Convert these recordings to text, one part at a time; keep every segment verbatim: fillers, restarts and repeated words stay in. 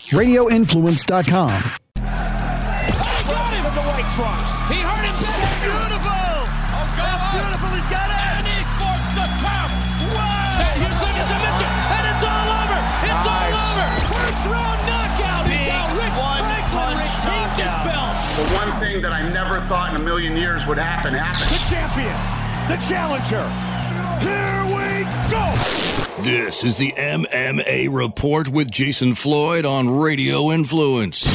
radio influence dot com. He got him in the white trunks. He hurt him bad. Beautiful. Oh, God. That's beautiful. He's got it. And he forced the top. Wow. And here's the submission. And it's all over. It's nice. all over. First round knockout. Big is how Rich Franklin retains his belt. The one thing that I never thought in a million years would happen happened. The champion. The challenger. Here we go. This is the M M A Report with Jason Floyd on Radio Influence.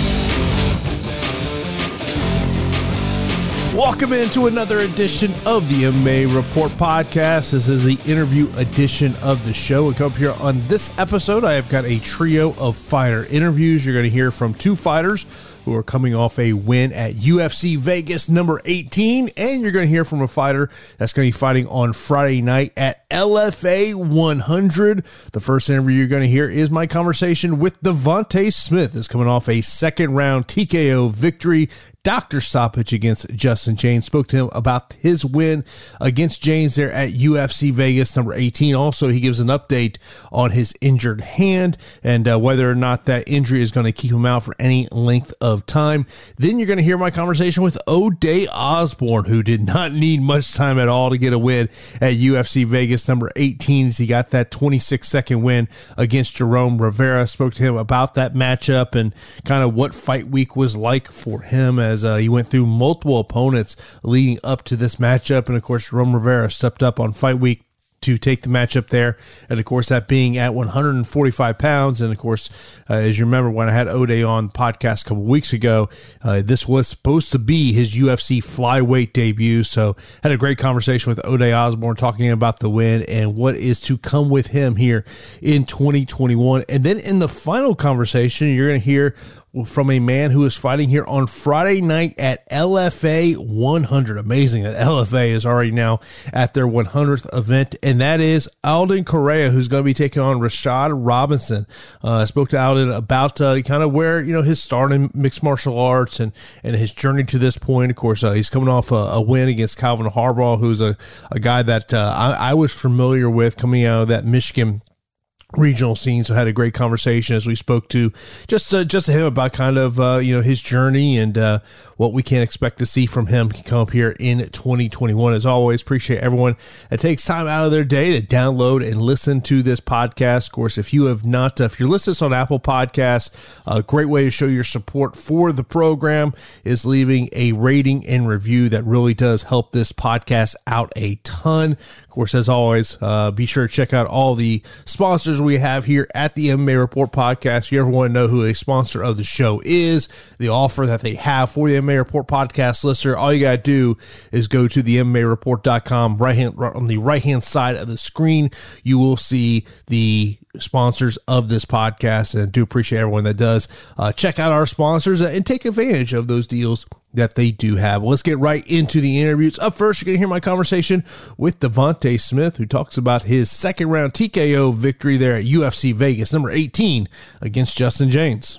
Welcome into another edition of the M M A Report podcast. This is the interview edition of the show. And come up here on this episode, I have got a trio of fighter interviews. You're going to hear from two fighters who are coming off a win at U F C Vegas number eighteen. And you're going to hear from a fighter that's going to be fighting on Friday night at L F A one hundred. The first interview you're going to hear is my conversation with Devontae Smith. Is coming off a second round T K O victory, doctor stoppage against Justin Jaynes. Spoke to him about his win against Jaynes there at U F C Vegas number eighteen. Also, he gives an update on his injured hand and uh, whether or not that injury is going to keep him out for any length of time. Then you're going to hear my conversation with O'Day Osborne, who did not need much time at all to get a win at U F C Vegas number eighteen as he got that twenty-six second win against Jerome Rivera. Spoke to him about that matchup and kind of what fight week was like for him as uh, he went through multiple opponents leading up to this matchup. And of course, Jerome Rivera stepped up on fight week to take the matchup there. And of course, that being at one hundred forty-five pounds. And of course, uh, as you remember, when I had O'Day on the podcast a couple weeks ago, uh, this was supposed to be his U F C flyweight debut. So had a great conversation with O'Day Osborne talking about the win and what is to come with him here in twenty twenty-one. And then in the final conversation, you're going to hear from a man who is fighting here on Friday night at L F A one hundred. Amazing that L F A is already now at their one hundredth event, and that is Alden Correa, who's going to be taking on Rashad Robinson. Uh, I spoke to Alden about uh, kind of where, you know, his start in mixed martial arts and, and his journey to this point. Of course, uh, he's coming off a, a win against Calvin Harbaugh, who's a, a guy that uh, I, I was familiar with coming out of that Michigan regional scene. So had a great conversation as we spoke to just uh, just to him about kind of uh, you know his journey and uh, what we can expect to see from him come up here in twenty twenty-one. As always, appreciate everyone that takes time out of their day to download and listen to this podcast. Of course, if you have not, uh, if you're listening to this on Apple Podcasts, a great way to show your support for the program is leaving a rating and review. That really does help this podcast out a ton. Of course, as always, uh, be sure to check out all the sponsors we have here at the M M A Report podcast. If you ever want to know who a sponsor of the show is, the offer that they have for the M M A Report podcast listener, all you got to do is go to the M M A report dot com. Right hand, right on the right hand side of the screen, you will see the sponsors of this podcast, and I do appreciate everyone that does uh, check out our sponsors and take advantage of those deals that they do have. Well, let's get right into the interviews. Up first, you're going to hear my conversation with Devontae Smith, who talks about his second round T K O victory there at U F C Vegas number eighteen against Justin Jaynes.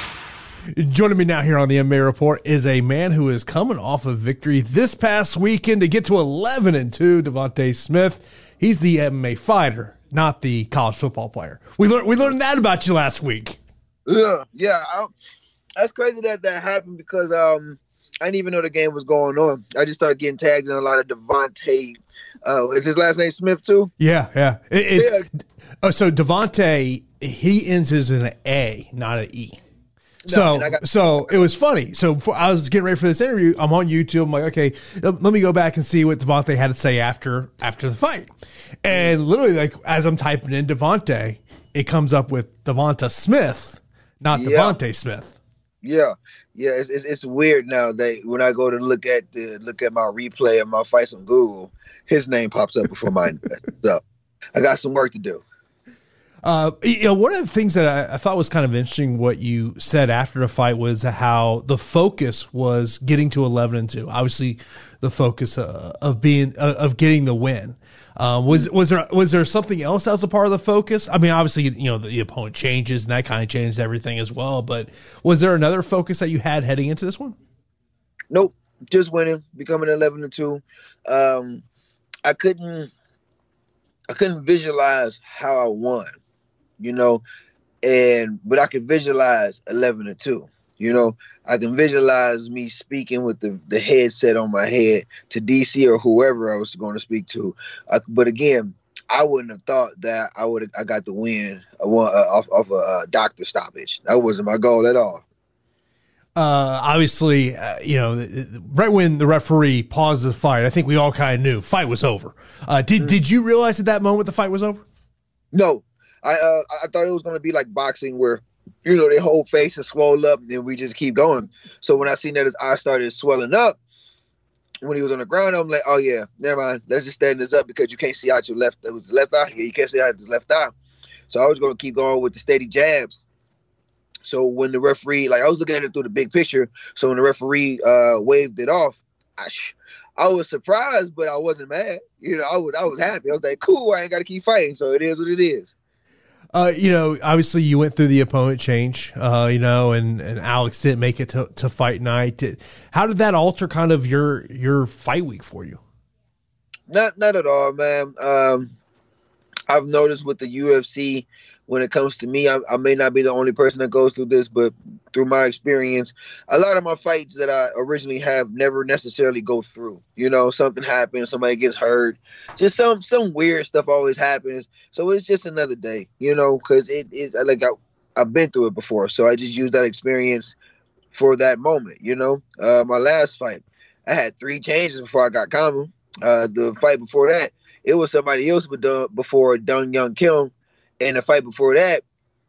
Joining me now here on the M M A Report is a man who is coming off a victory this past weekend to get to eleven and two. Devontae Smith, he's the M M A fighter, not the college football player. We learned we learned that about you last week. Yeah, yeah, I, that's crazy that that happened because um. I didn't even know the game was going on. I just started getting tagged in a lot of Devontae. Uh, is his last name Smith too? Yeah, yeah. It, it, yeah. Oh, so Devontae, he ends his in an A, not an E. No, so, got- so it was funny. So before I was getting ready for this interview, I'm on YouTube. I'm like, okay, let me go back and see what Devontae had to say after after the fight. And literally, like as I'm typing in Devontae, it comes up with Devonta Smith, not yeah. Devontae Smith. Yeah. Yeah, it's, it's it's weird now that when I go to look at the look at my replay of my fights on Google, his name pops up before mine. So I got some work to do. Uh, you know, one of the things that I, I thought was kind of interesting, what you said after the fight, was how the focus was getting to eleven and two. Obviously, the focus uh, of being uh, of getting the win. Um, was was there was there something else that was a part of the focus? I mean, obviously, you know, the, the opponent changes and that kind of changed everything as well. But was there another focus that you had heading into this one? Nope, just winning, becoming eleven and two. Um, I couldn't, I couldn't visualize how I won. You know, and but I can visualize eleven to two. You know, I can visualize me speaking with the, the headset on my head to D C or whoever I was going to speak to. Uh, but again, I wouldn't have thought that I would I got the win uh, off off a uh, doctor stoppage. That wasn't my goal at all. Uh, obviously, uh, you know, right when the referee paused the fight, I think we all kind of knew fight was over. Uh, did mm-hmm. did you realize at that moment the fight was over? No, I uh, I thought it was going to be like boxing where, you know, their whole face is swollen up and we just keep going. So when I seen that his eye started swelling up when he was on the ground, I'm like, oh yeah, never mind. Let's just stand this up because you can't see out your left. It was left eye. Yeah, you can't see out his left eye. So I was going to keep going with the steady jabs. So when the referee, like I was looking at it through the big picture. So when the referee uh, waved it off, I, sh- I was surprised, but I wasn't mad. You know, I was I was happy. I was like, cool, I ain't got to keep fighting. So it is what it is. Uh, you know, obviously you went through the opponent change, uh, you know, and, and Alex didn't make it to, to fight night. Did, how did that alter kind of your your fight week for you? Not not at all, man. Um, I've noticed with the U F C, when it comes to me, I, I may not be the only person that goes through this, but through my experience, a lot of my fights that I originally have never necessarily go through. You know, something happens, somebody gets hurt, just some some weird stuff always happens. So it's just another day, you know, because it is like I, I've been through it before. So I just use that experience for that moment, you know. Uh, my last fight, I had three changes before I got common. Uh, the fight before that, it was somebody else before Dong Young Kim. And the fight before that,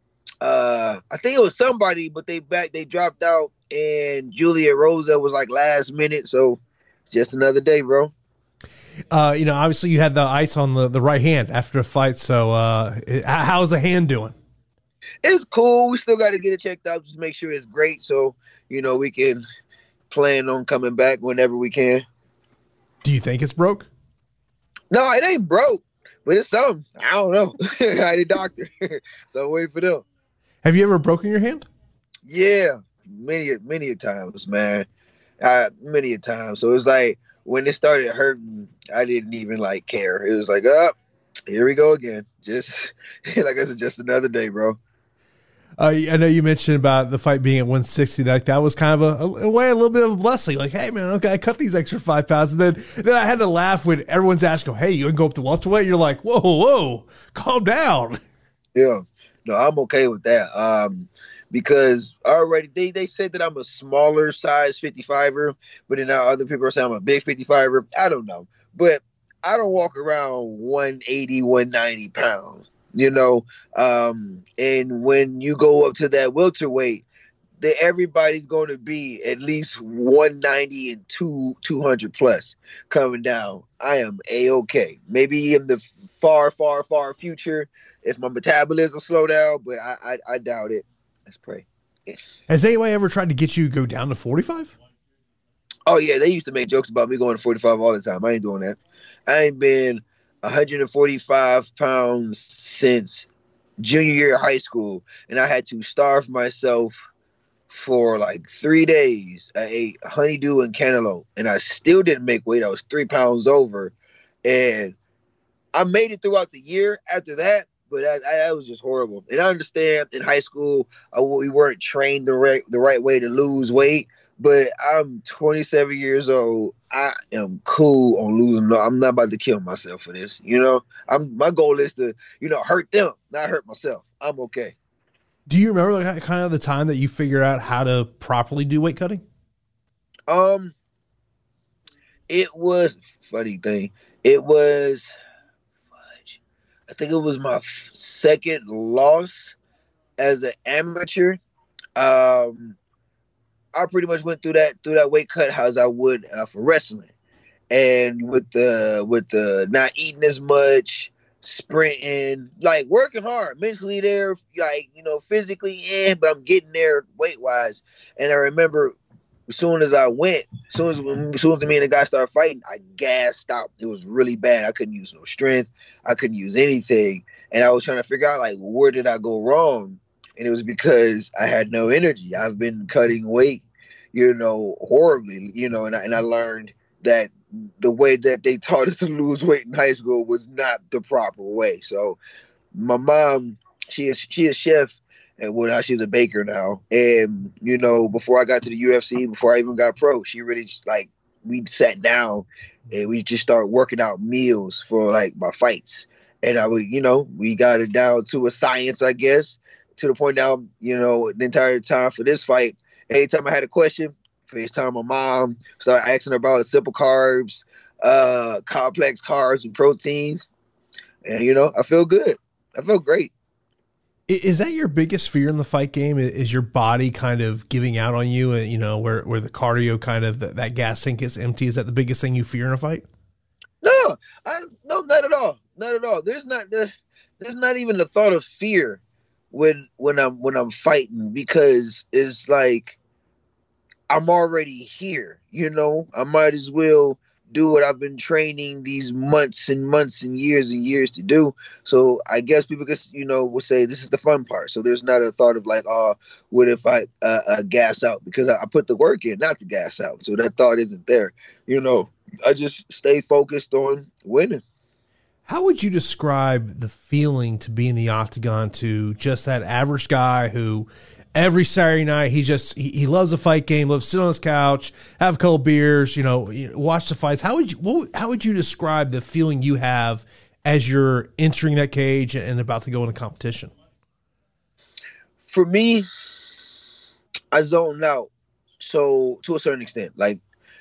uh, I think it was somebody, but they back they dropped out, and Julia Rosa was like last minute. So it's just another day, bro. Uh, you know, obviously you had the ice on the, the right hand after the fight. So uh, how's the hand doing? It's cool. We still got to get it checked out, just make sure it's great. So, you know, we can plan on coming back whenever we can. Do you think it's broke? No, it ain't broke. But it's something. I don't know. I ain't a doctor. So wait for them. Have you ever broken your hand? Yeah. Many, many a times, man. Uh, many a time. So it's like when it started hurting, I didn't even like care. It was like, oh, here we go again. Just like I said, just another day, bro. Uh, I know you mentioned about the fight being at one sixty. Like that was kind of a, a, a way, a little bit of a blessing. Like, hey man, okay, I cut these extra five pounds, and then then I had to laugh when everyone's asking, "Hey, you gonna go up to welterweight?" You're like, "Whoa, whoa, calm down." Yeah, no, I'm okay with that. Um, because already they they said that I'm a smaller size fifty-fiver, but then now other people are saying I'm a big fifty-fiver. I don't know, but I don't walk around one eighty, one ninety pounds. You know, um, and when you go up to that welterweight, that everybody's going to be at least one ninety and two two hundred plus coming down. I am a-okay. Maybe in the far, far, far future, if my metabolism slow down, but I, I, I doubt it. Let's pray. Has anybody ever tried to get you to go down to forty-five? Oh yeah, they used to make jokes about me going to forty-five all the time. I ain't doing that. I ain't been one hundred forty-five pounds since junior year of high school, and I had to starve myself for like three days. I ate honeydew and cantaloupe, and I still didn't make weight. I was three pounds over, and I made it throughout the year after that, but I, I, that was just horrible. And I understand in high school uh, we weren't trained the right, the right way to lose weight, but I'm twenty-seven years old. I am cool on losing. No, I'm not about to kill myself for this. You know, I'm. My goal is to, you know, hurt them, not hurt myself. I'm okay. Do you remember like kind of the time that you figured out how to properly do weight cutting? Um, it was funny thing. It was, I think it was my second loss as an amateur. Um. I pretty much went through that through that weight cut as I would uh, for wrestling, and with the with the not eating as much, sprinting, like working hard, mentally there, like you know, physically in, but I'm getting there weight wise. And I remember as soon as I went, as soon as as soon as me and the guy started fighting, I gassed out. It was really bad. I couldn't use no strength. I couldn't use anything, and I was trying to figure out like where did I go wrong. And it was because I had no energy. I've been cutting weight, you know, horribly, you know, and I, and I learned that the way that they taught us to lose weight in high school was not the proper way. So my mom, she is she is chef, And well, now she's a baker now. And, you know, before I got to the U F C, before I even got pro, she really just, like, we sat down and we just started working out meals for, like, my fights. And I would, you know, we got it down to a science, I guess, to the point now, you know, the entire time for this fight, anytime I had a question, FaceTime my mom, start asking her about simple carbs, uh, complex carbs and proteins. And, you know, I feel good. I feel great. Is that your biggest fear in the fight game? Is your body kind of giving out on you, you know, where, where the cardio kind of, that, that gas tank is empty? Is that the biggest thing you fear in a fight? No, I, no, not at all. Not at all. There's not the, there's not even the thought of fear when, when I'm, when I'm fighting, because it's like, I'm already here, you know, I might as well do what I've been training these months and months and years and years to do. So I guess people could, you know, will say this is the fun part. So there's not a thought of like, oh, what if I uh, uh, gas out? Because I, I put the work in not to gas out. So that thought isn't there. You know, I just stay focused on winning. How would you describe the feeling to be in the octagon to just that average guy who every Saturday night he just he, he loves a fight game, loves to sit on his couch, have a couple beers, you know, watch the fights? How would you what, how would you describe the feeling you have as you're entering that cage and about to go into competition? For me, I zone out. So to a certain extent, like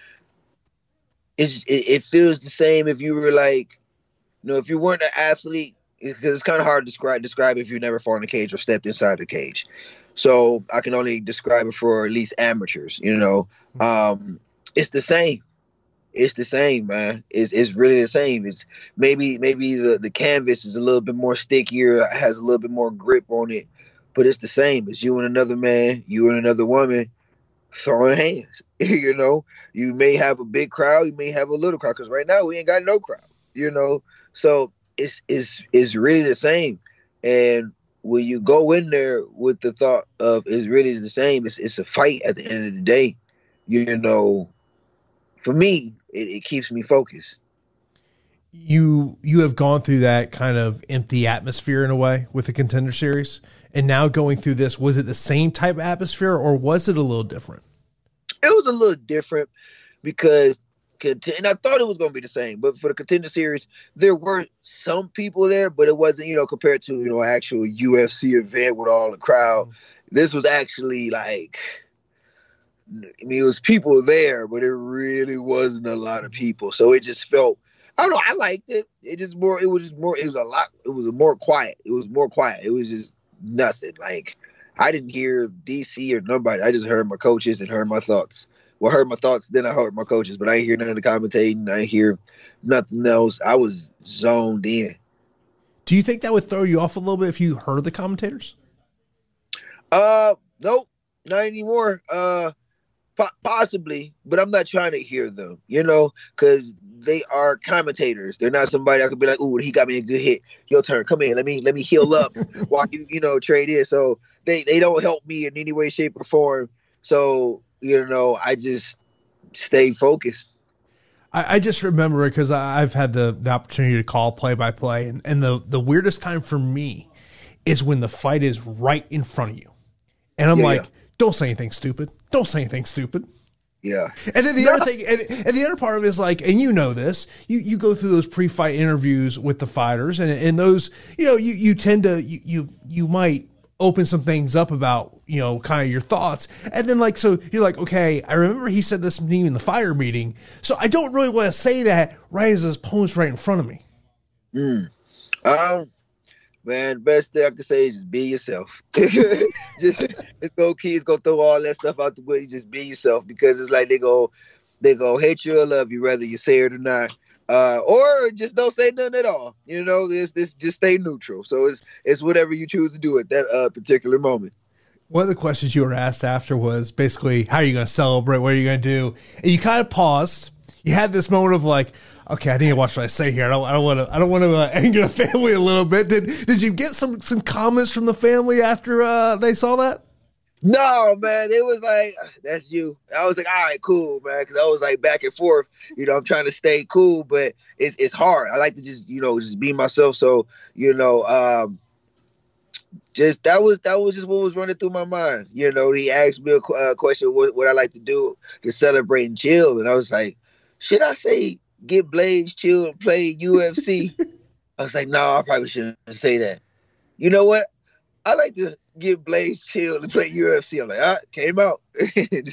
it's it, it feels the same if you were like, you know, if you weren't an athlete, because it's kind of hard to describe describe if you've never fought in a cage or stepped inside the cage. So I can only describe it for at least amateurs, you know. Um, it's the same. It's the same, man. It's it's really the same. It's maybe maybe the, the canvas is a little bit more stickier, has a little bit more grip on it, but it's the same. It's you and another man, you and another woman throwing hands. You know, you may have a big crowd, you may have a little crowd, because right now we ain't got no crowd, you know. So it's it's it's really the same. And when you go in there with the thought of it's really the same, it's it's a fight at the end of the day. You know, for me, it, it keeps me focused. You you have gone through that kind of empty atmosphere in a way with the Contender Series, and now going through this, was it the same type of atmosphere or was it a little different? It was a little different because, and I thought it was going to be the same, but for the Contender Series, there were some people there, but it wasn't, you know, compared to, you know, actual U F C event with all the crowd. This was actually like, I mean, it was people there, but it really wasn't a lot of people. So it just felt, I don't know, I liked it. It just more, it was just more, it was a lot, it was more quiet. It was more quiet. It was just nothing. Like, I didn't hear D C or nobody. I just heard my coaches and heard my thoughts. Well, I heard my thoughts, then I heard my coaches, but I didn't hear none of the commentating. I didn't hear nothing else. I was zoned in. Do you think that would throw you off a little bit if you heard the commentators? Uh, nope, not anymore. Uh, po- possibly, but I'm not trying to hear them, you know, because they are commentators. They're not somebody I could be like, ooh, he got me a good hit. Your turn. Come in. Let me let me heal up while you, you know, trade in. So they, they don't help me in any way, shape, or form. So, you know, I just stay focused. I, I just remember it because I've had the, the opportunity to call play-by-play, and, and the, the weirdest time for me is when the fight is right in front of you. And I'm yeah, like, yeah. don't say anything stupid. Don't say anything stupid. Yeah. And then the no. other thing, and, and the other part of it is like, and you know this, you, you go through those pre-fight interviews with the fighters, and, and those, you know, you, you tend to, you, you, you might open some things up about, you know, kind of your thoughts. And then like, so you're like, okay, I remember he said this in the fire meeting, so I don't really want to say that right as his opponent's right in front of me. Mm. Um, man, best thing I can say is just be yourself. just, just go kids, go throw all that stuff out the way. Just be yourself, because it's like they go, they go hate you or love you, whether you say it or not. Uh, or just don't say nothing at all. You know, this this just stay neutral. So it's it's whatever you choose to do at that uh, particular moment. One of the questions you were asked after was basically, how are you going to celebrate? What are you going to do? And you kind of paused. You had this moment of like, okay, I need to watch what I say here. I don't, I don't want to, I don't want to uh, anger the family a little bit. Did Did you get some some comments from the family after uh, they saw that? No, man, it was like, that's you. I was like, all right, cool, man, because I was like back and forth. You know, I'm trying to stay cool, but it's it's hard. I like to just, you know, just be myself. So, you know, um, just that was that was just what was running through my mind. You know, he asked me a uh, question, what, what I like to do to celebrate and chill, and I was like, should I say get Blaze, chill, and play U F C? I was like, no, I probably shouldn't say that. You know what? I like to get Blaze, chill, and play U F C. I'm like, ah, came out, and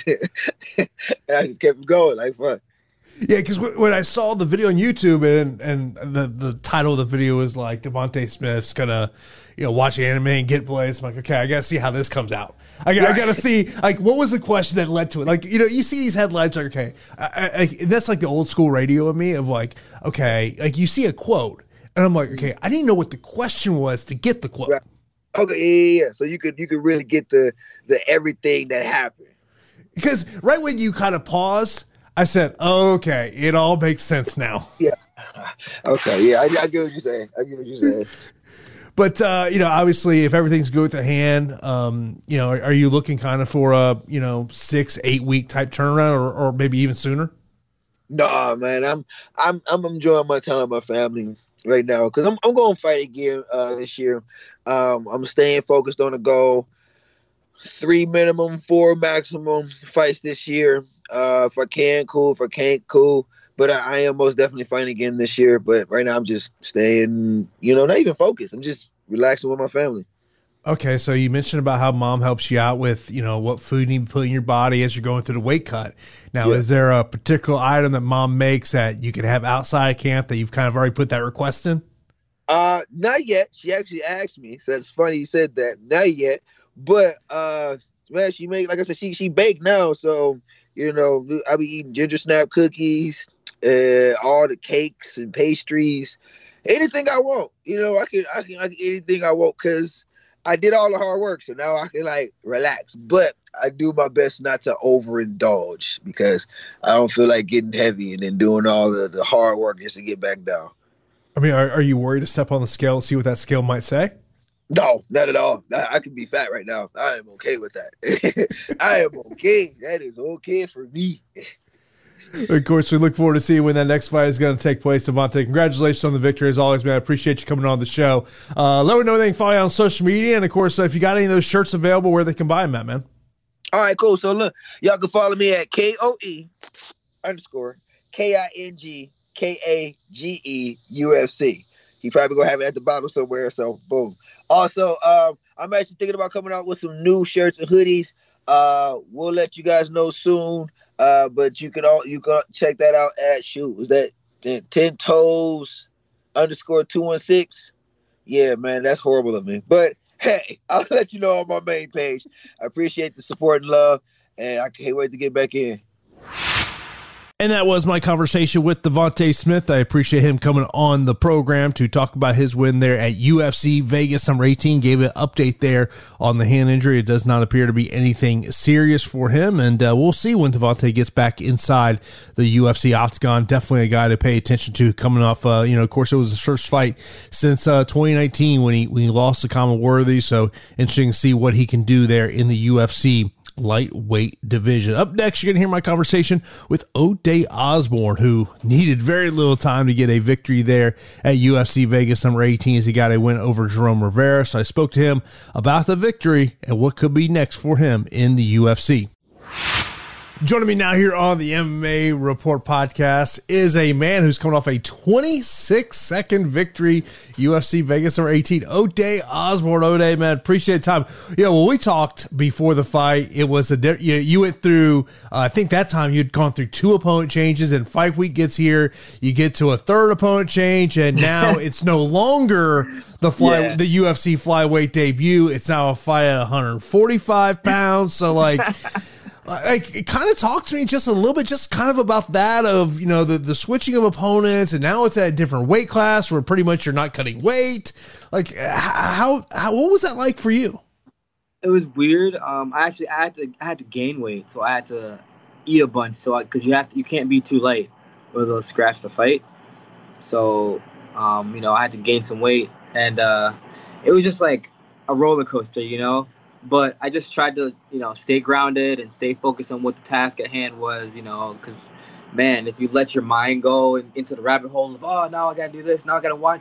I just kept going like fuck. Yeah, because when I saw the video on YouTube and and the, the title of the video was like Devontae Smith's gonna, you know, watch anime and get Blaze, I'm like, okay, I gotta see how this comes out. I, right. I gotta see like what was the question that led to it. Like, you know, you see these headlines, like, okay, I, I, that's like the old school radio of me of like, okay, like you see a quote and I'm like, okay, I didn't know what the question was to get the quote. Right. Okay, yeah, yeah. So you could you could really get the the everything that happened. Because right when you kind of paused, I said, oh, okay, it all makes sense now. Yeah. Okay, yeah, I, I get what you're saying. I get what you're saying. But, uh, you know, obviously, if everything's good with the hand, um, you know, are, are you looking kind of for a, you know, six, eight week type turnaround or, or maybe even sooner? No, man, I'm I'm I'm enjoying my time with my family right now because I'm I'm going to fight again uh, this year. Um, I'm staying focused on the goal. Three minimum, four maximum fights this year. Uh, if I can, cool. If I can't, cool. But I, I am most definitely fighting again this year. But right now I'm just staying, you know, not even focused. I'm just relaxing with my family. Okay, so you mentioned about how mom helps you out with, you know, what food you need to put in your body as you're going through the weight cut. Now, yeah. Is there a particular item that mom makes that you can have outside of camp that you've kind of already put that request in? Uh, not yet. She actually asked me. So it's funny you said that. Not yet. But, uh, man, she make, like I said, she she baked now. So, you know, I'll be eating ginger snap cookies, uh, all the cakes and pastries, anything I want. You know, I can, I can, I can anything I want because I did all the hard work. So now I can like relax. But I do my best not to overindulge because I don't feel like getting heavy and then doing all the, the hard work just to get back down. I mean, are, are you worried to step on the scale and see what that scale might say? No, not at all. I, I can be fat right now. I am okay with that. I am okay. That is okay for me. Of course, we look forward to seeing when that next fight is going to take place. Devontae, congratulations on the victory as always, man. I appreciate you coming on the show. Uh, let me know they can follow you on social media. And, of course, uh, if you got any of those shirts available, where they can buy them at, man. All right, cool. So, look, y'all can follow me at K O E underscore K I N G K A G E U F C. You probably going to have it at the bottom somewhere, so boom. Also, um, I'm actually thinking about coming out with some new shirts and hoodies. Uh, we'll let you guys know soon. Uh, but you can all you can check that out at shoot. Was that ten toes underscore two one six? Yeah, man, that's horrible of me. But hey, I'll let you know on my main page. I appreciate the support and love, and I can't wait to get back in. And that was my conversation with Devontae Smith. I appreciate him coming on the program to talk about his win there at U F C Vegas number eighteen. Gave an update there on the hand injury. It does not appear to be anything serious for him. And uh, we'll see when Devontae gets back inside the U F C octagon. Definitely a guy to pay attention to coming off, uh, you know, of course, it was his first fight since uh, twenty nineteen when he, when he lost to Kama Worthy. So interesting to see what he can do there in the U F C lightweight division. Up next, you're going to hear my conversation with O'Day Osborne, who needed very little time to get a victory there at U F C Vegas number eighteen as he got a win over Jerome Rivera. So I spoke to him about the victory and what could be next for him in the U F C. Joining me now here on the M M A Report podcast is a man who's coming off a twenty-six second victory, U F C Vegas number eighteen, O'Day Osborne. O'Day, man, appreciate the time. You know, when we talked before the fight, it was a you, know, you went through, uh, I think that time you'd gone through two opponent changes, and fight week gets here, you get to a third opponent change, and now it's no longer the fly, yeah. the U F C flyweight debut. It's now a fight at one forty-five pounds. So, like, Like, kind of talk to me just a little bit, just kind of about that of, you know, the, the switching of opponents, and now it's at a different weight class where pretty much you're not cutting weight. Like, how, how, what was that like for you? It was weird. Um, I actually, I had to, I had to gain weight, so I had to eat a bunch. So, because you have to, you can't be too light or they'll scratch the fight. So, um, you know, I had to gain some weight, and uh, it was just like a roller coaster, you know. But I just tried to, you know, stay grounded and stay focused on what the task at hand was, you know, because, man, if you let your mind go in, into the rabbit hole of, oh, now I got to do this, now I got to watch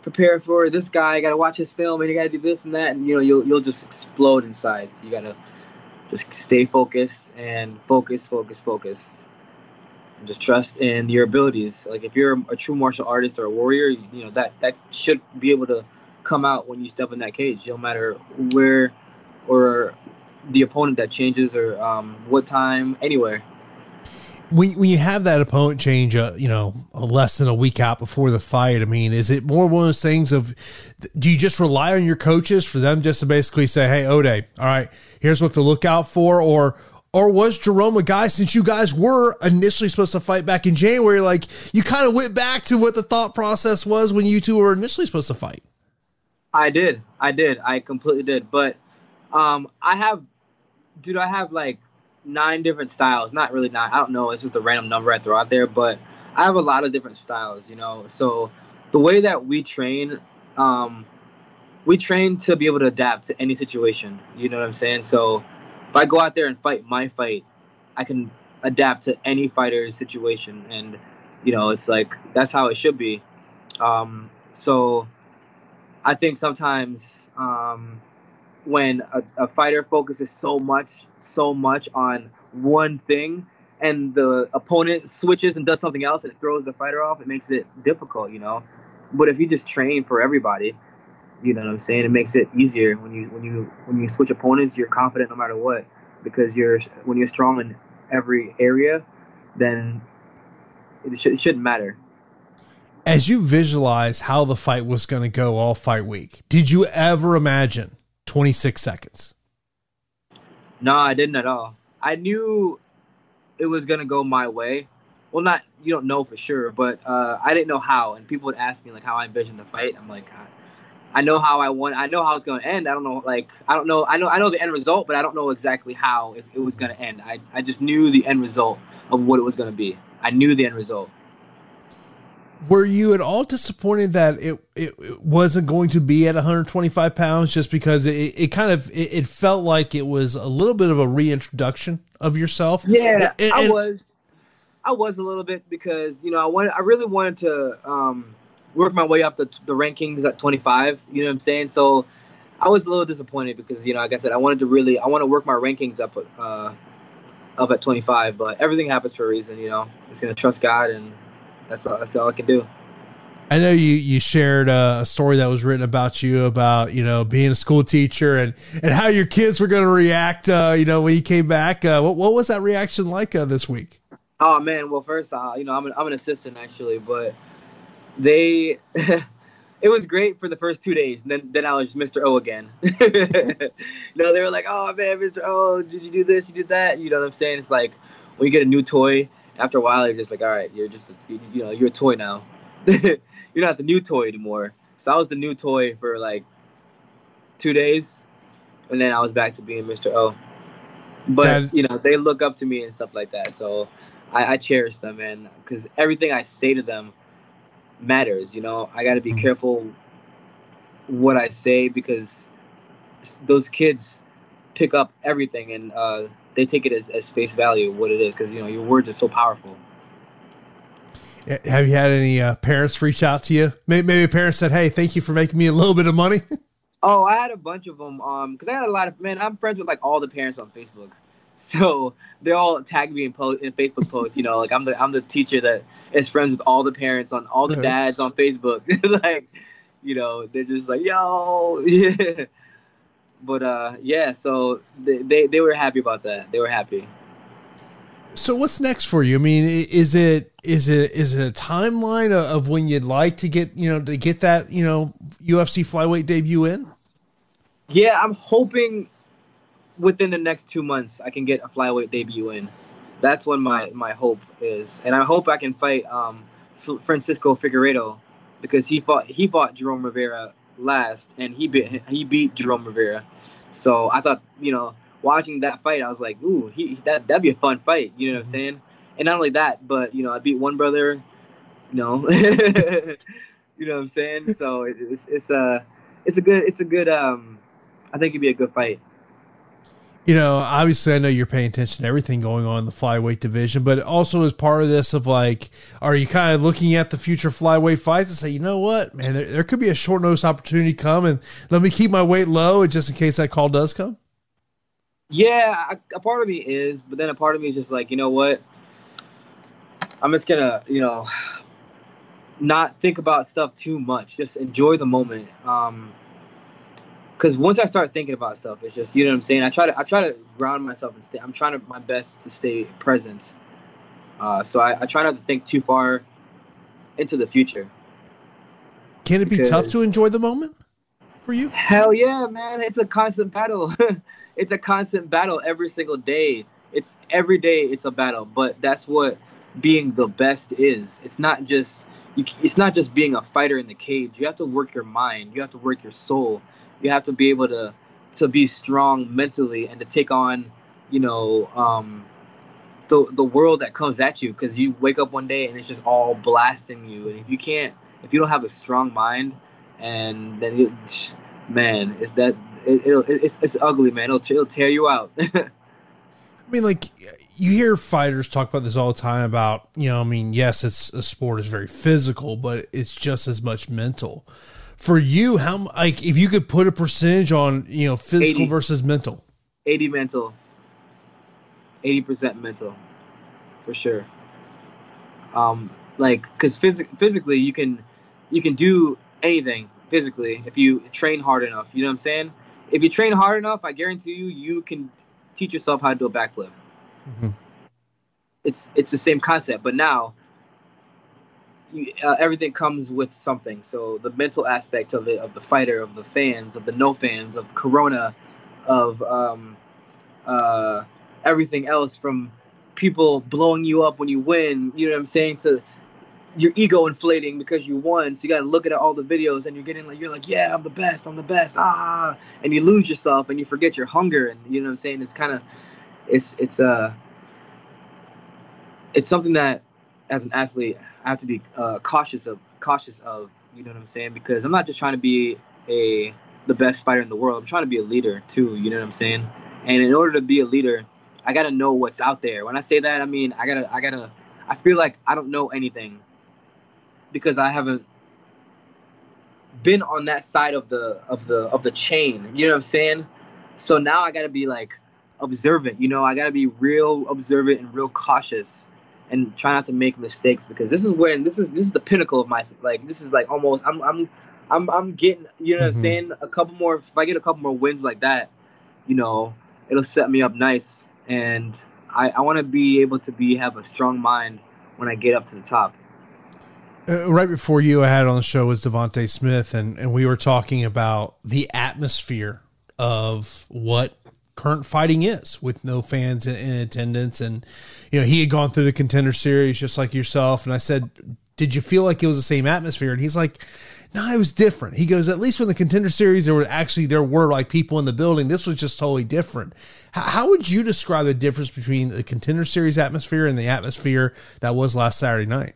prepare for this guy. You got to watch his film, and you got to do this and that, and you know you'll you'll just explode inside. So you got to just stay focused and focus, focus, focus, and just trust in your abilities. Like if you're a true martial artist or a warrior, you know that that should be able to come out when you step in that cage. No matter where or the opponent that changes or um, what time, anywhere. When, when you have that opponent change, uh, you know, less than a week out before the fight, I mean, is it more one of those things of, do you just rely on your coaches for them just to basically say, hey, O'Day, all right, here's what to look out for? Or, or was Jerome a guy, since you guys were initially supposed to fight back in January, like you kind of went back to what the thought process was when you two were initially supposed to fight? I did. I did. I completely did. But um, I have, dude, I have like, nine different styles. Not really nine. I don't know. It's just a random number I throw out there, but I have a lot of different styles, you know. So the way that we train, um, we train to be able to adapt to any situation. You know what I'm saying? So if I go out there and fight my fight, I can adapt to any fighter's situation. And, you know, it's like, that's how it should be. Um, so I think sometimes, um, when a, a fighter focuses so much, so much on one thing and the opponent switches and does something else and it throws the fighter off, it makes it difficult, you know. But if you just train for everybody, you know what I'm saying, it makes it easier. When you when you when you switch opponents, you're confident no matter what, because you're when you're strong in every area, then it, sh- it shouldn't matter. As you visualize how the fight was going to go all fight week, did you ever imagine twenty-six seconds? No, I didn't at all. I knew it was going to go my way. Well, not, you don't know for sure, but uh, I didn't know how. And people would ask me like how I envisioned the fight. I'm like, I, I know how I want, I know how it's going to end. I don't know, like, I don't know. I know, I know the end result, but I don't know exactly how it, it was going to end. I, I just knew the end result of what it was going to be. I knew the end result. Were you at all disappointed that it, it, it wasn't going to be at one hundred twenty-five pounds, just because it, it kind of, it, it felt like it was a little bit of a reintroduction of yourself? Yeah, and, I and, was, I was a little bit, because, you know, I wanted, I really wanted to um, work my way up the, the rankings at twenty-five, you know what I'm saying? So I was a little disappointed because, you know, like I said, I wanted to really, I want to work my rankings up, uh, up at twenty-five, but everything happens for a reason, you know. I'm just going to trust God, and That's all, that's all I can do. I know you, you shared a story that was written about you about, you know, being a school teacher and, and how your kids were going to react, uh, you know, when you came back. Uh, what, what was that reaction like uh, this week? Oh, man. Well, first, uh, you know, I'm an, I'm an assistant, actually, but they, it was great for the first two days. And then, then I was Mister O again. You know, they were like, oh, man, Mister O, did you do this? You did that? You know what I'm saying? It's like when you get a new toy, after a while, you're just like, all right, you're just, a, you, you know, you're a toy now. You're not the new toy anymore. So I was the new toy for like two days, and then I was back to being Mister O. But, That's, you know, they look up to me and stuff like that. So I, I cherish them, man, because everything I say to them matters, you know. I got to be mm-hmm. careful what I say, because those kids pick up everything, and uh, they take it as, as face value, what it is, because, you know, your words are so powerful. Have you had any uh, parents reach out to you? Maybe, maybe a parent said, hey, thank you for making me a little bit of money. Oh, I had a bunch of them. Um, because I had a lot of, man, I'm friends with like all the parents on Facebook. So they're all tagging me in, po- in Facebook posts, you know, like I'm the, I'm the teacher that is friends with all the parents on all the dads on Facebook. Like, you know, they're just like, yo, yeah. But uh, yeah, so they, they, they were happy about that. They were happy. So what's next for you? I mean, is it is it is it a timeline of when you'd like to get, you know, to get that, you know, U F C flyweight debut in? Yeah, I'm hoping within the next two months I can get a flyweight debut in. That's when my, my hope is, and I hope I can fight um, Francisco Figueiredo, because he fought he fought Jerome Rivera last, and he beat he beat Jerome Rivera. So I thought, you know, watching that fight, I was like, ooh, he that that'd be a fun fight. You know what I'm saying? And not only that, but, you know, I beat one brother. You know, you know what I'm saying? So it's it's a it's a good it's a good um I think it'd be a good fight. You know, obviously I know you're paying attention to everything going on in the flyweight division, but also as part of this of like, are you kind of looking at the future flyweight fights and say, you know what, man, there, there could be a short notice opportunity come and let me keep my weight low just in case that call does come? Yeah, a, a part of me is, but then a part of me is just like, you know what? I'm just going to, you know, not think about stuff too much. Just enjoy the moment. Um, because once I start thinking about stuff, it's just, you know what I'm saying? I try to I try to ground myself and stay. I'm trying to my best to stay present. Uh, so I, I try not to think too far into the future. Can it be tough to enjoy the moment for you? Hell yeah, man. It's a constant battle. It's a constant battle every single day. It's every day it's a battle, but that's what being the best is. It's not just you, it's not just being a fighter in the cage. You have to work your mind. You have to work your soul. You have to be able to to be strong mentally and to take on, you know, um, the the world that comes at you, because you wake up one day and it's just all blasting you. And if you can't, if you don't have a strong mind, and then you, man, it's that it, it'll, it's it's ugly, man. It'll it'll tear you out. I mean, like, you hear fighters talk about this all the time about, you know, I mean, yes, it's a sport is very physical, but it's just as much mental. For you, how, like, if you could put a percentage on, you know, physical eighty versus mental? eighty mental. eighty percent mental, for sure. Um, like, because phys- physically, you can, you can do anything physically if you train hard enough. You know what I'm saying? If you train hard enough, I guarantee you, you can teach yourself how to do a backflip. Mm-hmm. It's it's the same concept, but now you, uh, everything comes with something. So the mental aspect of it, of the fighter, of the fans, of the no fans, of Corona, of um, uh, everything else, from people blowing you up when you win, you know what I'm saying, to your ego inflating because you won. So you got to look at all the videos and you're getting like, you're like, yeah, I'm the best, I'm the best, ah, and you lose yourself and you forget your hunger, and you know what I'm saying. It's kind of, it's it's uh, it's something that, as an athlete, I have to be uh, cautious of, cautious of, you know what I'm saying? Because I'm not just trying to be a the best fighter in the world. I'm trying to be a leader too, you know what I'm saying? And in order to be a leader, I gotta know what's out there. When I say that, I mean I gotta, I gotta, I feel like I don't know anything because I haven't been on that side of the of the of the chain. You know what I'm saying? So now I gotta be like observant. You know, I gotta be real observant and real cautious, and try not to make mistakes, because this is when this is this is the pinnacle of my, like, this is like almost I'm I'm I'm I'm getting, you know what mm-hmm. I'm saying, a couple more, if I get a couple more wins like that, you know, it'll set me up nice, and I I want to be able to be have a strong mind when I get up to the top. Uh, right before you, I had on the show was Devontae Smith, and and we were talking about the atmosphere of what current fighting is with no fans in, in attendance. And, you know, he had gone through the Contender Series just like yourself. And I said, did you feel like it was the same atmosphere? And he's like, no, it was different. He goes, at least when the Contender Series, there were actually, there were like people in the building. This was just totally different. How, how would you describe the difference between the Contender Series atmosphere and the atmosphere that was last Saturday night?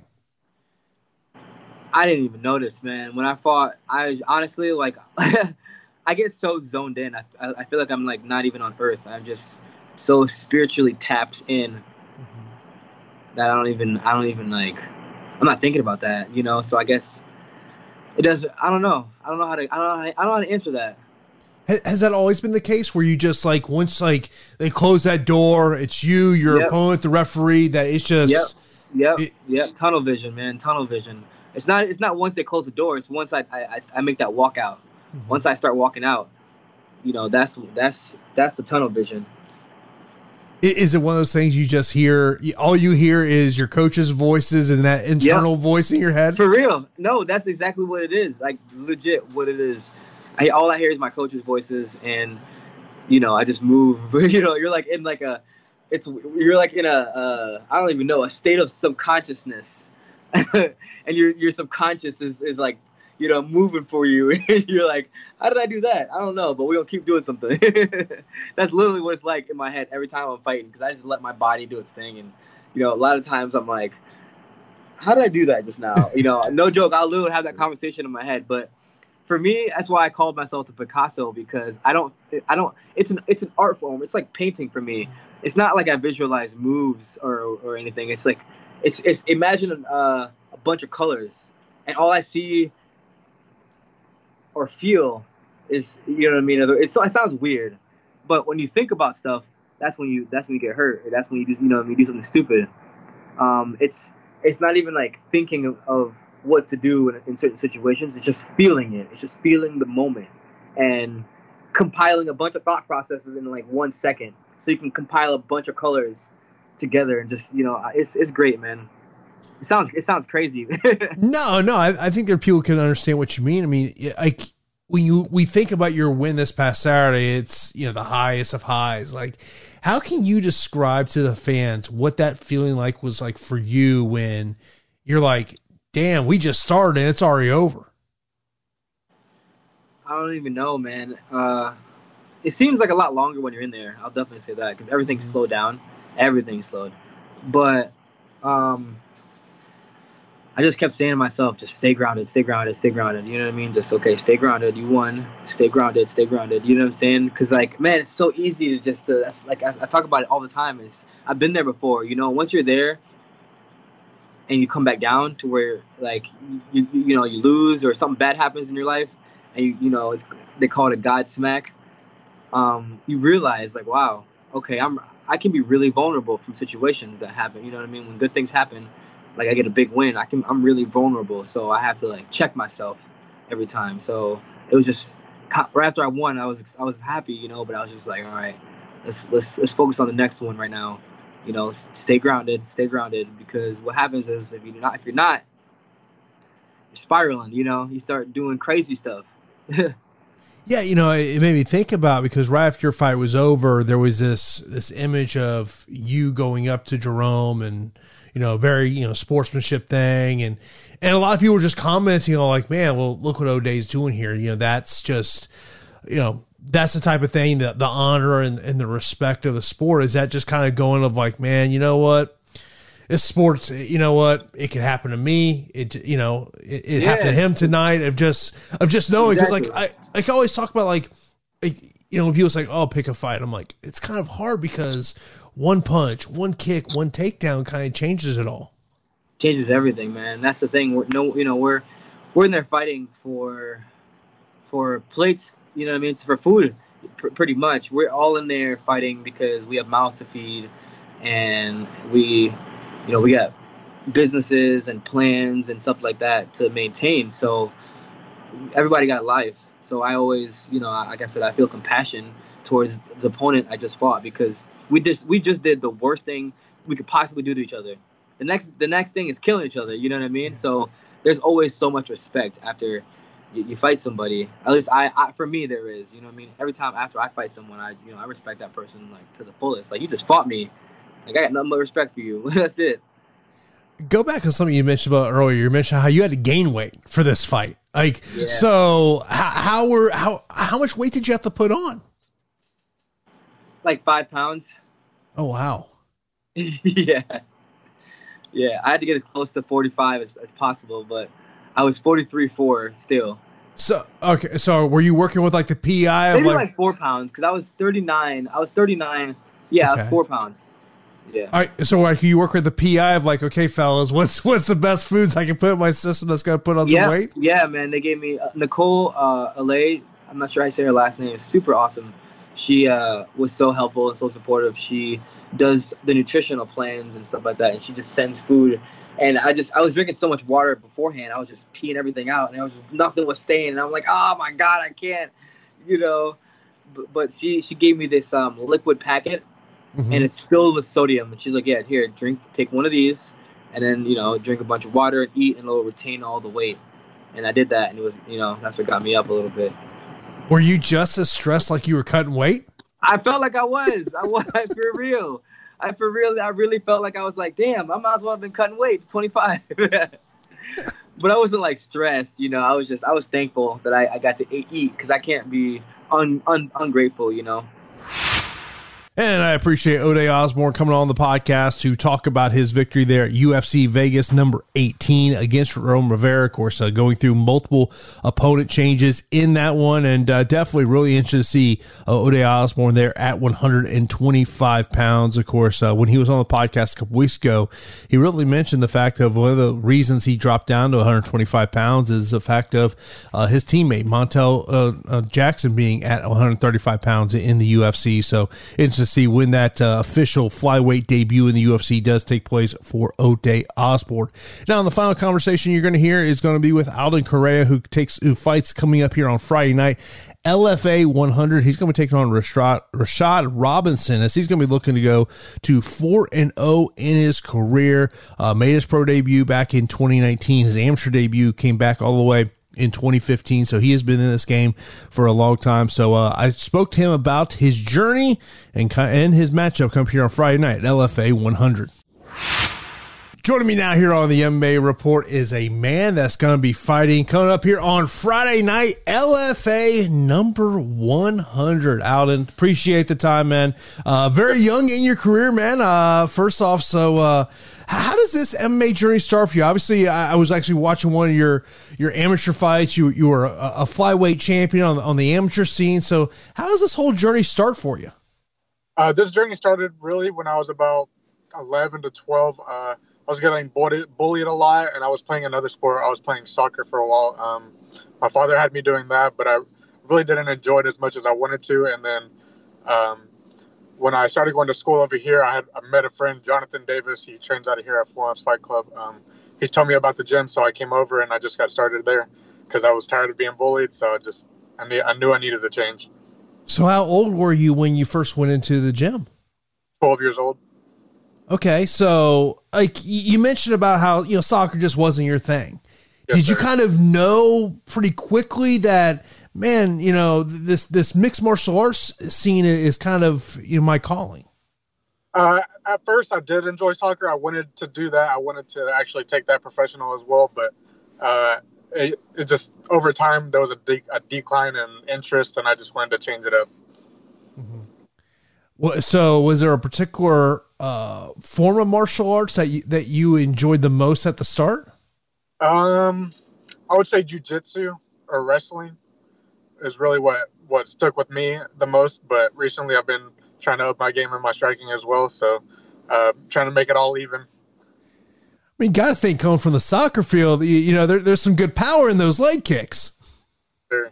I didn't even notice, man. When I fought, I honestly, like, I get so zoned in. I, I feel like I'm like not even on earth. I'm just so spiritually tapped in mm-hmm. that I don't even, I don't even like, I'm not thinking about that, you know? So I guess it does. I don't know. I don't know how to, I don't know how, I don't know how to answer that. Has that always been the case where you just like, once like they close that door, it's you, your yep. opponent, the referee, that it's just. Yep. Yep. It, yep. Tunnel vision, man. Tunnel vision. It's not, it's not once they close the door. It's once I, I, I make that walk out. Mm-hmm. Once I start walking out, you know, that's that's that's the tunnel vision. Is it one of those things you just hear? All you hear is your coach's voices and that internal yep. voice in your head? For real? No, that's exactly what it is. Like legit, what it is. I all I hear is my coach's voices, and you know, I just move. You know, you're like in like a, it's you're like in a, uh, I don't even know, a state of subconsciousness, and your your subconscious is is like, you know, moving for you. You're like, how did I do that? I don't know, but we're going to keep doing something. That's literally what it's like in my head every time I'm fighting, because I just let my body do its thing. And, you know, a lot of times I'm like, how did I do that just now? You know, no joke, I'll literally have that conversation in my head. But for me, that's why I called myself the Picasso, because I don't, I don't. It's an, it's an art form. It's like painting for me. It's not like I visualize moves or, or anything. It's like, it's, it's imagine uh, a bunch of colors, and all I see or feel is, you know what I mean. It's, it sounds weird, but when you think about stuff, that's when you, that's when you get hurt. Or that's when you just, you know, you do something stupid. Um, it's, it's not even like thinking of, of what to do in, in certain situations. It's just feeling it. It's just feeling the moment and compiling a bunch of thought processes in like one second, so you can compile a bunch of colors together and just, you know, it's it's great, man. It sounds it sounds crazy. no, no, I, I think there are people who can understand what you mean. I mean, like when you we think about your win this past Saturday, it's, you know, the highest of highs. Like, how can you describe to the fans what that feeling like was like for you when you're like, damn, we just started and it's already over? I don't even know, man. Uh, it seems like a lot longer when you're in there. I'll definitely say that, because everything's mm-hmm. slowed down. Everything's slowed. But um, I just kept saying to myself, just stay grounded, stay grounded, stay grounded. You know what I mean? Just, okay, stay grounded. You won. Stay grounded, stay grounded. You know what I'm saying? Because, like, man, it's so easy to just, uh, that's, like, I, I talk about it all the time. Is I've been there before. You know, once you're there, and you come back down to where, like, you you, you know, you lose or something bad happens in your life, and you, you know, it's, they call it a God smack. Um, you realize, like, wow, okay, I'm I can be really vulnerable from situations that happen. You know what I mean? When good things happen, like I get a big win, I can I'm really vulnerable. So I have to like check myself every time. So it was just right after I won, I was I was happy, you know, but I was just like, all right, let's let's let's focus on the next one right now. You know, stay grounded, stay grounded, because what happens is if you're not, if you're not, you're spiraling. You know, you start doing crazy stuff. Yeah, you know, it made me think about, because right after your fight was over, there was this this image of you going up to Jerome and, you know, very, you know, sportsmanship thing, and and a lot of people were just commenting on like, man, well, look what O'Day's doing here. You know, that's just, you know, that's the type of thing, that the honor and, and the respect of the sport. Is that just kind of going of like, man, you know what, it's sports, you know what, it could happen to me. It, you know, it, it yeah. happened to him tonight, of just, of just knowing. Exactly. Cause like, I, like I always talk about like, like, you know, when people say, oh, pick a fight, I'm like, it's kind of hard, because one punch, one kick, one takedown kind of changes it all. Changes everything, man. That's the thing. We're no, you know, we're, we're in there fighting for, for plates. You know what I mean? It's for food, pr- pretty much. We're all in there fighting because we have mouth to feed, and we, you know, we got businesses and plans and stuff like that to maintain. So everybody got life. So I always, you know, like I said, I feel compassion towards the opponent I just fought, because we just we just did the worst thing we could possibly do to each other. The next the next thing is killing each other. You know what I mean? So there's always so much respect after You, you fight somebody. At least I, I, for me, there is. You know what I mean? Every time after I fight someone, I, you know, I respect that person like to the fullest. Like, you just fought me. Like, I got nothing but respect for you. That's it. Go back to something you mentioned about earlier. You mentioned how you had to gain weight for this fight. Like, yeah. so how, how were how how much weight did you have to put on? Like five pounds. Oh wow. yeah, yeah. I had to get as close to forty-five as, as possible, but I was forty-three four still. So okay, so were you working with like the P I of maybe like, like four pounds? Because I was thirty-nine. I was thirty-nine. Yeah, okay. I was four pounds. Yeah. All right, so like you work with the P I of like, okay, fellas, what's what's the best foods I can put in my system that's gonna put on yeah, some weight? Yeah, man. They gave me uh, Nicole uh, Alay. I'm not sure how I say her last name. It's super awesome. She uh, was so helpful and so supportive. She does the nutritional plans and stuff like that, and she just sends food. And I just I was drinking so much water beforehand. I was just peeing everything out, and I was just, nothing was staying. And I'm like, oh my god, I can't, you know. But, but she she gave me this um, liquid packet. Mm-hmm. And it's filled with sodium. And she's like, yeah, here, drink, take one of these, and then, you know, drink a bunch of water and eat, and it'll retain all the weight. And I did that, and it was, you know, that's what got me up a little bit. Were you just as stressed like you were cutting weight? I felt like I was. I was, for real. I, for real, I really felt like I was like, damn, I might as well have been cutting weight to twenty-five. But I wasn't, like, stressed, you know. I was just, I was thankful that I, I got to eat, because I can't be un, un, ungrateful, you know. And I appreciate O'Day Osborne coming on the podcast to talk about his victory there at U F C Vegas number eighteen against Rome Rivera. Of course, uh, going through multiple opponent changes in that one, and uh, definitely really interested to see uh, O'Day Osborne there at one hundred twenty-five pounds. Of course, uh, when he was on the podcast a couple weeks ago, he really mentioned the fact of one of the reasons he dropped down to one hundred twenty-five pounds is the fact of uh, his teammate Montel uh, uh, Jackson being at one hundred thirty-five pounds in the U F C. So it's see when that uh, official flyweight debut in the U F C does take place for O'Day Osborne. Now, the final conversation you're going to hear is going to be with Alden Correa, who takes who fights coming up here on Friday night. L F A one hundred. He's going to be taking on Rashad, Rashad Robinson as he's going to be looking to go to four and oh in his career. Uh, made his pro debut back in twenty nineteen. His amateur debut came back all the way in twenty fifteen, so he has been in this game for a long time. So uh, I spoke to him about his journey and and his matchup coming here on Friday night at L F A one hundred. Joining me now here on the M M A Report is a man that's going to be fighting coming up here on Friday night, L F A number one hundred. Alden, appreciate the time, man. Uh, very young in your career, man. Uh, first off, so uh, how does this M M A journey start for you? Obviously, I, I was actually watching one of your your amateur fights. You you were a, a flyweight champion on, on the amateur scene. So how does this whole journey start for you? Uh, this journey started really when I was about eleven to twelve. Uh, I was getting bullied, bullied a lot, and I was playing another sport. I was playing soccer for a while. Um, my father had me doing that, but I really didn't enjoy it as much as I wanted to. And then um, when I started going to school over here, I had I met a friend, Jonathan Davis. He trains out of here at Florence Fight Club. Um, he told me about the gym, so I came over, and I just got started there because I was tired of being bullied. So I just I, need, I knew I needed a change. So how old were you when you first went into the gym? twelve years old. Okay, so like you mentioned about how, you know, soccer just wasn't your thing. Yes, Did you sir. kind of know pretty quickly that, man, you know, this this mixed martial arts scene is kind of, you know, my calling? Uh, at first, I did enjoy soccer. I wanted to do that. I wanted to actually take that professional as well, but uh, it, it just over time there was a, de- a decline in interest, and I just wanted to change it up. Mm-hmm. Well, so was there a particular uh, form of martial arts that you, that you enjoyed the most at the start? Um, I would say jiu-jitsu or wrestling is really what, what stuck with me the most. But recently I've been trying to up my game and my striking as well. So uh, trying to make it all even. I mean, got to think coming from the soccer field, you, you know, there, there's some good power in those leg kicks. Sure.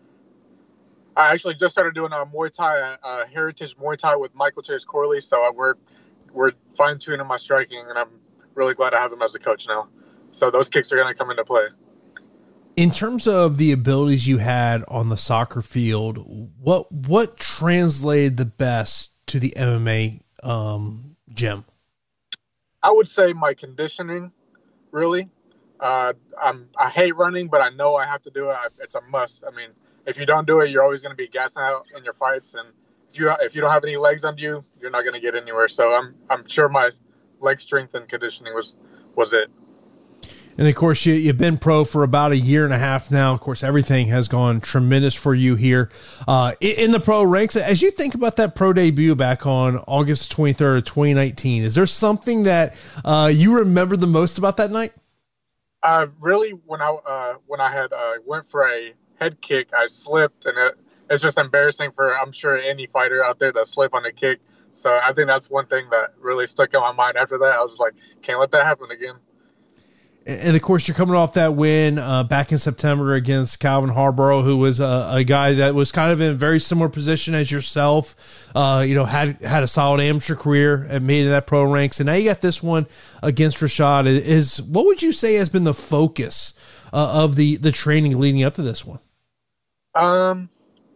I actually just started doing a Muay Thai, uh, Heritage Muay Thai with Michael Chase Corley. So I, we're we're fine tuning my striking, and I'm really glad I have him as a coach now. So those kicks are going to come into play. In terms of the abilities you had on the soccer field, what what translated the best to the M M A um, gym? I would say my conditioning, really. Uh, I'm I hate running, but I know I have to do it. I, it's a must. I mean, if you don't do it, you're always going to be gassing out in your fights, and if you if you don't have any legs under you, you're not going to get anywhere. So I'm I'm sure my leg strength and conditioning was was it. And of course, you, you've been pro for about a year and a half now. Of course, everything has gone tremendous for you here uh, in the pro ranks. As you think about that pro debut back on August twenty-third of twenty nineteen, is there something that uh, you remember the most about that night? Uh, really, when I uh, when I had uh, went for a head kick, I slipped, and it, it's just embarrassing for, I'm sure, any fighter out there to slip on a kick. So I think that's one thing that really stuck in my mind after that. I was like, can't let that happen again. And of course, you're coming off that win uh, back in September against Calvin Harborough, who was a, a guy that was kind of in a very similar position as yourself. Uh, you know, had had a solid amateur career and made it that pro ranks, and now you got this one against Rashad. Is what would you say has been the focus uh, of the the training leading up to this one? Um,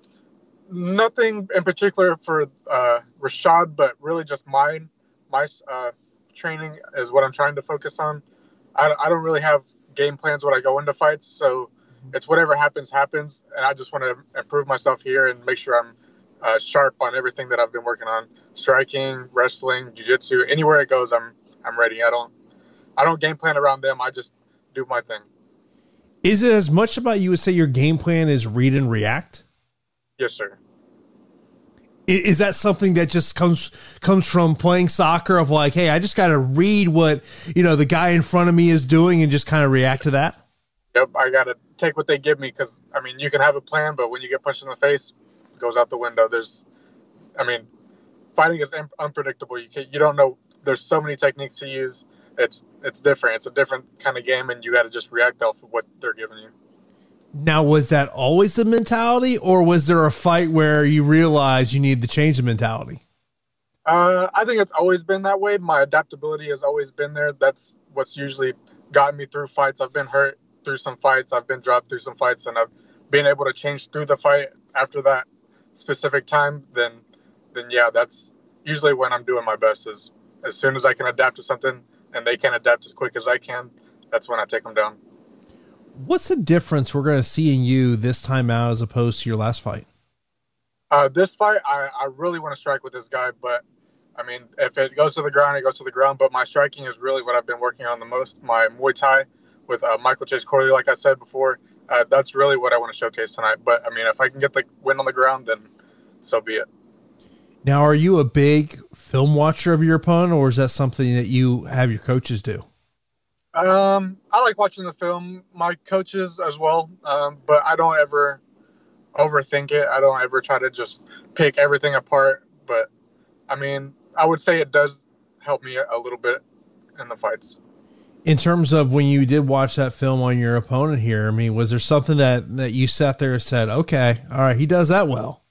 nothing in particular for uh, Rashad, but really just mine. My uh, training is what I'm trying to focus on. I, I don't really have game plans when I go into fights, so it's whatever happens, happens. And I just want to improve myself here and make sure I'm uh, sharp on everything that I've been working on: striking, wrestling, jiu-jitsu. Anywhere it goes, I'm I'm ready. I don't I don't game plan around them. I just do my thing. Is it as much about you would say your game plan is read and react? Yes, sir. Is that something that just comes comes from playing soccer of like, hey, I just got to read what, you know, the guy in front of me is doing and just kind of react to that? Yep, I got to take what they give me because, I mean, you can have a plan, but when you get punched in the face, it goes out the window. There's, I mean, fighting is un- unpredictable. You can't, you don't know. There's so many techniques to use. It's it's different. It's a different kind of game, and you got to just react off of what they're giving you. Now, was that always the mentality, or was there a fight where you realized you needed to change the mentality? Uh, I think it's always been that way. My adaptability has always been there. That's what's usually gotten me through fights. I've been hurt through some fights. I've been dropped through some fights, and I've been able to change through the fight after that specific time. Then, then yeah, that's usually when I'm doing my best. Is as soon as I can adapt to something, and they can adapt as quick as I can. That's when I take them down. What's the difference we're going to see in you this time out as opposed to your last fight? Uh, this fight, I, I really want to strike with this guy, but I mean, if it goes to the ground, it goes to the ground. But my striking is really what I've been working on the most. My Muay Thai with uh, Michael Chase Corley, like I said before, uh, that's really what I want to showcase tonight. But I mean, if I can get the win on the ground, then so be it. Now, are you a big film watcher of your opponent, or is that something that you have your coaches do? Um, I like watching the film, my coaches as well, um, but I don't ever overthink it. I don't ever try to just pick everything apart. But, I mean, I would say it does help me a little bit in the fights. In terms of when you did watch that film on your opponent here, I mean, was there something that, that you sat there and said, okay, all right, he does that well?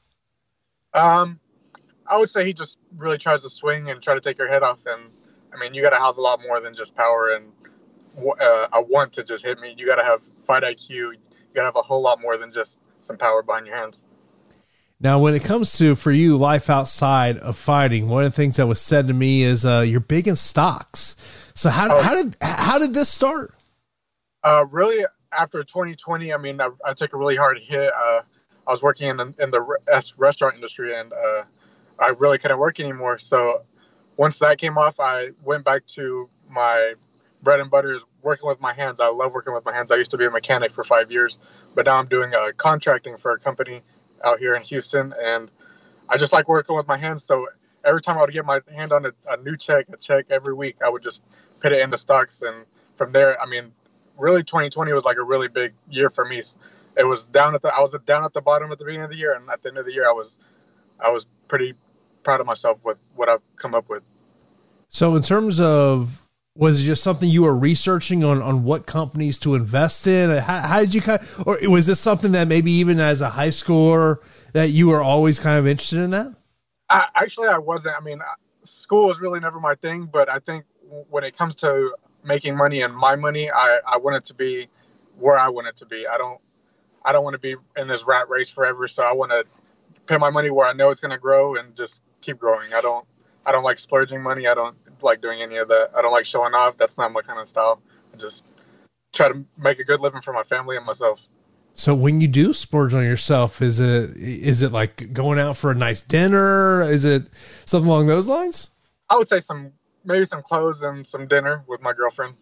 Um, I would say he just really tries to swing and try to take your head off. And, I mean, you got to have a lot more than just power and Uh, I want to just hit me. You got to have fight I Q. You got to have a whole lot more than just some power behind your hands. Now, when it comes to, for you, life outside of fighting, one of the things that was said to me is uh, you're big in stocks. So how, oh. how did how did this start? Uh, really, after twenty twenty, I mean, I, I took a really hard hit. Uh, I was working in, in the restaurant industry, and uh, I really couldn't work anymore. So once that came off, I went back to my bread and butter is working with my hands. I love working with my hands. I used to be a mechanic for five years, but now I'm doing uh, contracting for a company out here in Houston, and I just like working with my hands. So every time I would get my hand on a, a new check, a check every week, I would just put it into stocks. And from there, I mean, really twenty twenty was like a really big year for me. It was down at the, I was down at the bottom at the beginning of the year, and at the end of the year, I was, I was pretty proud of myself with what I've come up with. So in terms of, was it just something you were researching on, on what companies to invest in? How, how did you kind of, or was this something that maybe even as a high schooler that you were always kind of interested in that? I, actually, I wasn't. I mean, school was really never my thing, but I think when it comes to making money and my money, I, I want it to be where I want it to be. I don't, I don't want to be in this rat race forever. So I want to pay my money where I know it's going to grow and just keep growing. I don't, I don't like splurging money. I don't like doing any of that. I don't like showing off. That's not my kind of style. I just try to make a good living for my family and myself. So when you do splurge on yourself, is it is it like going out for a nice dinner? Is it something along those lines? I would say some maybe some clothes and some dinner with my girlfriend.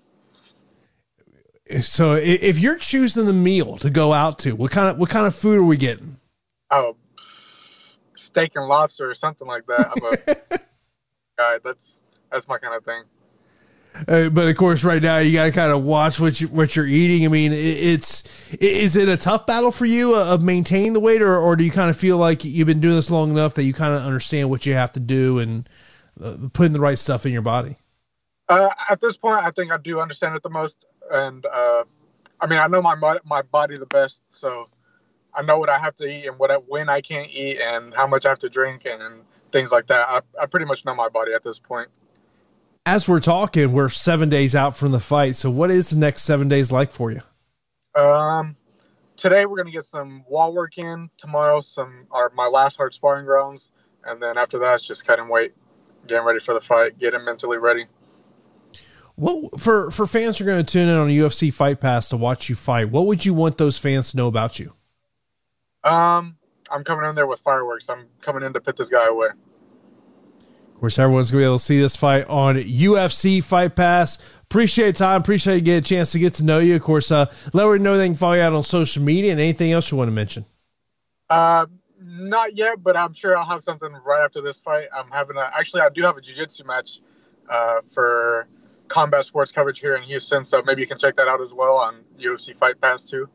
So if you're choosing the meal to go out to, what kind of what kind of food are we getting? Oh, steak and lobster or something like that. I'm a guy. That's that's my kind of thing. Uh, but of course, right now you got to kind of watch what you what you're eating. I mean, it, it's is it a tough battle for you uh, of maintaining the weight, or or do you kind of feel like you've been doing this long enough that you kind of understand what you have to do and uh, putting the right stuff in your body? Uh, at this point, I think I do understand it the most, and uh, I mean, I know my my body the best, so I know what I have to eat and what I, when I can't eat and how much I have to drink and things like that. I, I pretty much know my body at this point. As we're talking, we're seven days out from the fight. So what is the next seven days like for you? Um, today we're going to get some wall work in. Tomorrow, some are my last hard sparring rounds. And then after that, it's just cut and wait, getting ready for the fight, getting mentally ready. Well, for, for fans who are going to tune in on U F C Fight Pass to watch you fight, what would you want those fans to know about you? Um, I'm coming in there with fireworks. I'm coming in to put this guy away. Of course, everyone's going to be able to see this fight on U F C Fight Pass. Appreciate time. Appreciate you getting a chance to get to know you. Of course, uh, let everyone know they can follow you out on social media and anything else you want to mention. Uh, Not yet, but I'm sure I'll have something right after this fight. I'm having a actually I do have a jiu-jitsu match uh, for combat sports coverage here in Houston, so maybe you can check that out as well on U F C Fight Pass too.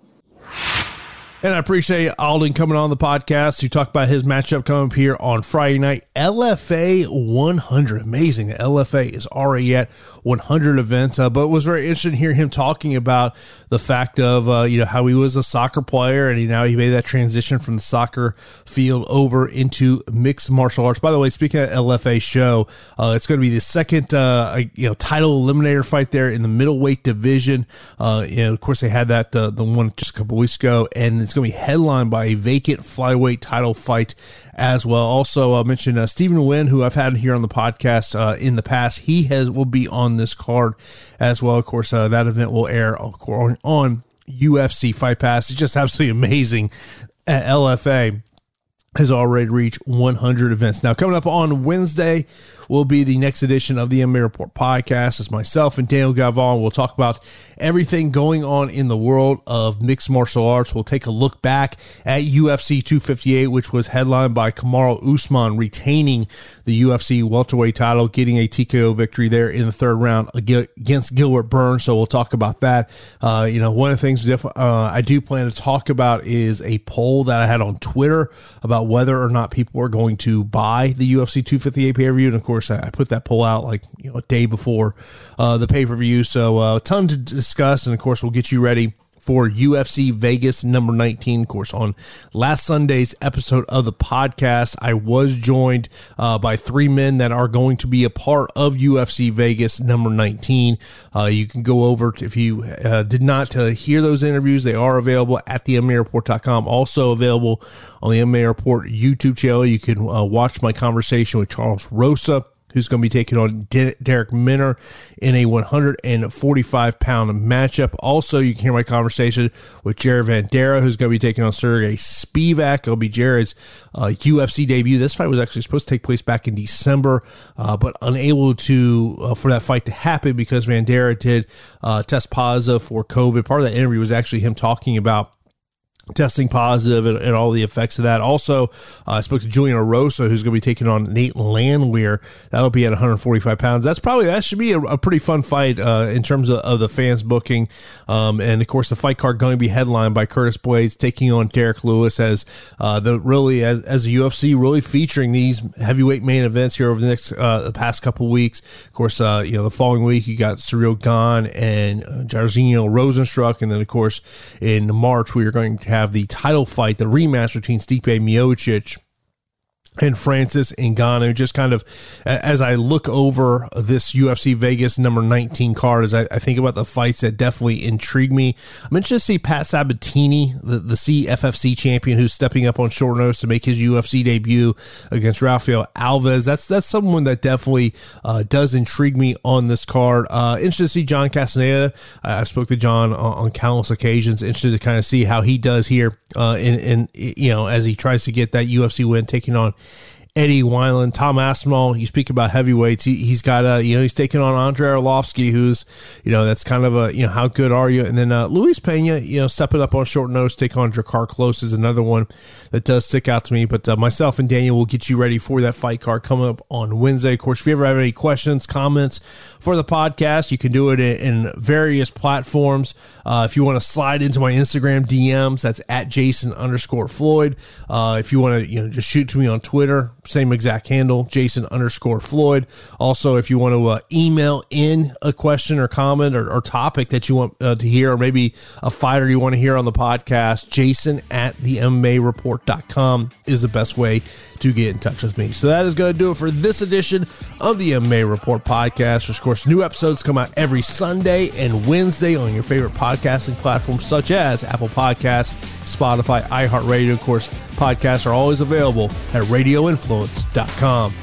And I appreciate Alden coming on the podcast to talk about his matchup coming up here on Friday night. L F A one hundred. Amazing that L F A is already at one hundred events. Uh, but it was very interesting to hear him talking about the fact of, uh, you know, how he was a soccer player and he now he made that transition from the soccer field over into mixed martial arts. By the way, speaking of L F A show, uh, it's going to be the second, uh, you know, title eliminator fight there in the middleweight division. Uh, you know, of course, they had that, uh, the one just a couple weeks ago, and it's going to be headlined by a vacant flyweight title fight as well. Also, I mentioned uh, Stephen Nguyen, who I've had here on the podcast uh, in the past. He has will be on this card as well. Of course, uh, that event will air on, on U F C Fight Pass. It's just absolutely amazing. At L F A has already reached one hundred events. Now, coming up on Wednesday will be the next edition of the M M A Report podcast. It's myself and Daniel Galvan. We'll talk about everything going on in the world of mixed martial arts. We'll take a look back at U F C two fifty-eight, which was headlined by Kamaru Usman retaining the U F C welterweight title, getting a T K O victory there in the third round against Gilbert Burns. So we'll talk about that. Uh, you know, one of the things uh, I do plan to talk about is a poll that I had on Twitter about whether or not people are going to buy the U F C two fifty-eight pay-per-view. And of course, I put that poll out like, you know, a day before uh, the pay-per-view. So a uh, ton to discuss. And of course, we'll get you ready for U F C Vegas number nineteen. Of course, on last Sunday's episode of the podcast, I was joined uh, by three men that are going to be a part of U F C Vegas number nineteen. Uh, you can go over to, if you uh, did not uh, hear those interviews, they are available at the M M A report dot com. Also available on the M M A Report YouTube channel. You can uh, watch my conversation with Charles Rosa, who's going to be taking on De- Derek Minner in a one forty-five pound matchup. Also, you can hear my conversation with Jared Vanderaa, who's going to be taking on Sergey Spivak. It'll be Jared's uh, U F C debut. This fight was actually supposed to take place back in December, uh, but unable to uh, for that fight to happen because Vanderaa did uh, test positive for COVID. Part of that interview was actually him talking about testing positive and, and all the effects of that. Also, uh, I spoke to Julian Erosa, who's going to be taking on Nate Landwehr. That'll be at one forty-five pounds. That's probably, that should be a, a pretty fun fight uh, in terms of, of the fans booking. Um, and of course, the fight card going to be headlined by Curtis Blades taking on Derek Lewis as uh, the really, as, as the U F C really featuring these heavyweight main events here over the next, uh, the past couple weeks. Of course, uh, you know, the following week, you got Cyril Gane and uh, Jairzinho Rosenstruck. And then of course, in March, we are going to have the title fight, the rematch between Stipe Miocic and Francis Ngannou. Just kind of as I look over this U F C Vegas number nineteen card, as I, I think about the fights that definitely intrigue me. I'm interested to see Pat Sabatini, the, the C F F C champion, who's stepping up on short notice to make his U F C debut against Rafael Alves. That's that's someone that definitely uh, does intrigue me on this card. Uh, interested to see John Castaneda. I, I spoke to John on, on countless occasions. Interested to kind of see how he does here uh, in, in you know, as he tries to get that U F C win, taking on Eddie Wineland. Tom Aspinall, you speak about heavyweights. He, he's got a, you know, he's taking on Andrei Arlovsky, who's, you know, that's kind of a, you know, how good are you? And then uh, Luis Pena, you know, stepping up on short notice, take on Drakkar Klose is another one that does stick out to me. But uh, myself and Daniel will get you ready for that fight card coming up on Wednesday. Of course, if you ever have any questions, comments for the podcast, you can do it in, in various platforms. Uh, if you want to slide into my Instagram D Ms, that's at Jason underscore Floyd. Uh, if you want to, you know, just shoot to me on Twitter, same exact handle, Jason underscore Floyd. Also, if you want to uh, email in a question or comment or, or topic that you want uh, to hear, or maybe a fighter you want to hear on the podcast, Jason at the M M A report dot com is the best way to get in touch with me. So that is going to do it for this edition of the M M A Report podcast. Of course, new episodes come out every Sunday and Wednesday on your favorite podcasting platforms such as Apple Podcasts, Spotify, iHeartRadio. Of course, podcasts are always available at radio influence dot com.